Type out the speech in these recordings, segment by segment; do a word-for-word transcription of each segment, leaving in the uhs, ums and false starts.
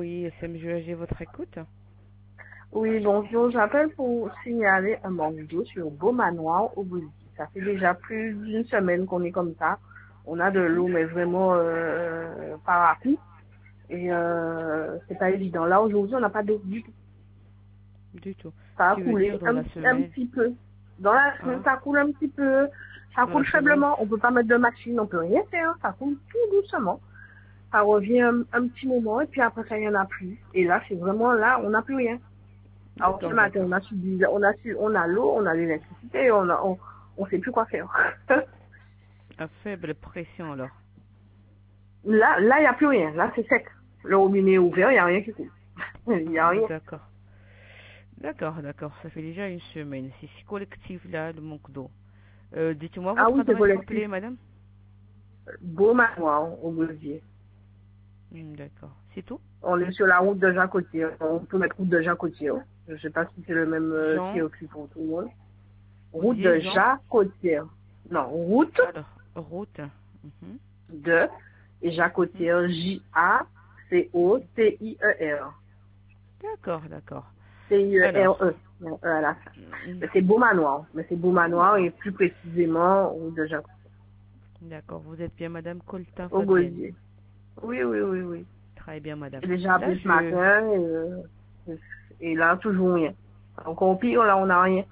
Oui, c'est M. G, votre écoute. Oui, bonjour. J'appelle pour signaler un manque d'eau sur Beaumanoir au Bolivie. Ça fait déjà plus d'une semaine qu'on est comme ça. On a de l'eau, mais vraiment euh, par à coup. Et euh, c'est pas évident. Là, aujourd'hui, on n'a pas d'eau du tout. Du tout. Ça a Tu veux dire coulé dans un, la un semaine? petit peu. Dans la semaine, Hein? ça coule un petit peu. Ça Dans coule la semaine? faiblement. On peut pas mettre de machine, on peut rien faire. Ça coule tout doucement. Ça revient un, un petit moment et puis après ça, il n'y en a plus. Et là, c'est vraiment là, on n'a plus rien. Alors ce D'accord, matin, d'accord. on a subi, on a su, on a l'eau, on a l'électricité, on a, on, on sait plus quoi faire. À faible pression alors. Là, là, il n'y a plus rien. Là, c'est sec. Le robinet est ouvert, il n'y a rien qui coule. Il n'y a rien. D'accord. D'accord, d'accord. Ça fait déjà une semaine. C'est si collectif là, le manque d'eau. Euh, dites-moi Ah votre oui, c'est adresse collectif. complète, madame. Beau manoir au Bolivie. Hmm, d'accord. C'est tout? On est sur la route de Jean Cotier. On peut mettre route de Jean Cotier. Je ne sais pas si c'est le même euh, qui Jean, occupe pour tout le monde. vous Route disiez de Jean? Jean Cotier. Non, route Alors, route. Mhm, de mhm. Jacotier. J A C O T I E R. D'accord, d'accord. Alors, C-I-E-R-E. Non, E à la fin. hmm, Mais c'est Beau Manoir. Mais c'est Beau beau Manoir et manoir. plus précisément au de Jacques. D'accord, vous êtes bien madame Coltin Au Fadlen. Gosier. Oui, oui, oui, oui. Très bien madame. J'ai déjà Là, appelé ce je, matin et, euh, et là, toujours rien. Encore pire, là, on n'a rien.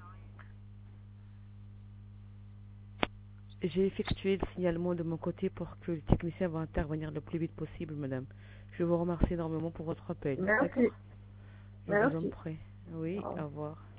j'ai effectué le signalement de mon côté pour que le technicien va intervenir le plus vite possible madame. Je vous remercie énormément pour votre appel. Merci. D'accord? Je vous en Merci. prie. Oui, Au revoir. au revoir.